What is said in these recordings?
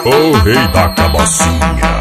O rei da cabacinha.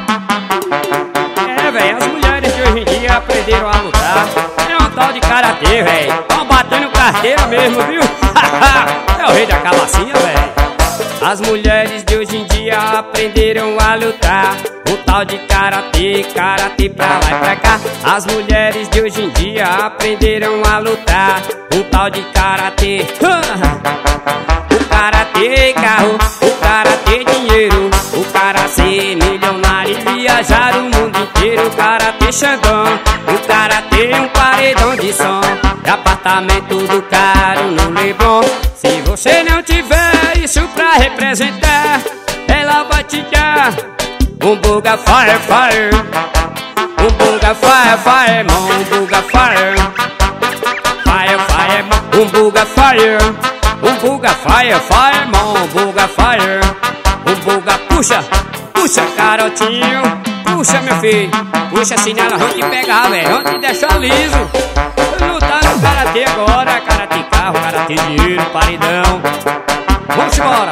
É, véi, as mulheres de hoje em dia aprenderam a lutar. É um tal de karatê, véi. Tão batendo carteira mesmo, viu? É o rei da cabacinha, véi. As mulheres de hoje em dia aprenderam a lutar. Um tal de karatê, karatê pra lá e pra cá. As mulheres de hoje em dia aprenderam a lutar. Um tal de karatê. O karatê carro, o karatê dinheiro, o cara ser milionário e viajar o mundo inteiro. O karatê Xandão, o karatê um paredão de som, apartamento do caro no Leblon. Se você não tiver isso pra representar, ela vai te dar um buga fire, fire. Um buga fire, fire, mão, um buga fire. Fire, fire, mão, um buga fire. Um buga fire, fire, mão, um buga fire. Um buga, puxa, puxa, carotinho. Puxa, meu filho, puxa assim nela, vão te pegar, velho, vão te deixar liso. Não tá no karatê agora, karatê carro, karatê dinheiro, paredão. Vamos embora.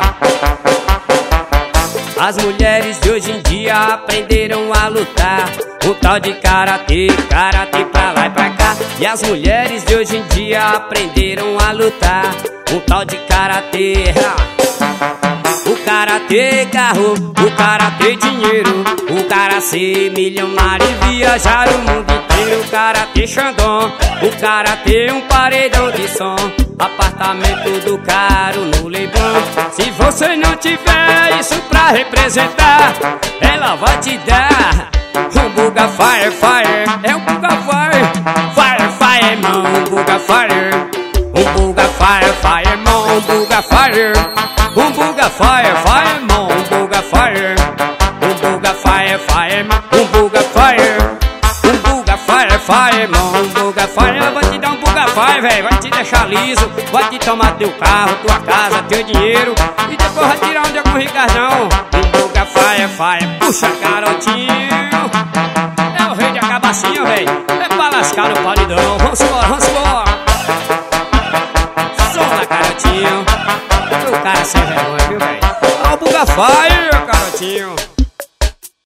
As mulheres de hoje em dia aprenderam a lutar. Um tal de karatê, karatê pra lá e pra cá. E as mulheres de hoje em dia aprenderam a lutar. Um tal de karatê. O karatê carro, o karatê dinheiro, o cara ser milionário e viajar o mundo inteiro. O karatê Xandão, o karatê um paredão de som, apartamento do caro no Leblon. Se você não tiver isso pra representar, ela vai te dar um buga fire, fire. É um buga fire, fire, fire, mão, um buga fire. Um buga fire, fire, mão, um buga fire. Um buga fire, fire, mão, um buga fire. Um buga fire, fire, mão, um buga fire. Um buga fire, fire, mão, um buga fire. Ela vai te dar um buga fire, velho, vai te deixar liso, vai te tomar teu carro, tua casa, teu dinheiro, e depois vai tirar onde algum ricardão. Um buga fire, fire, puxa, garotinho. É o rei da cabacinha, velho, é pra lascar no paredão. Vamos embora, vamos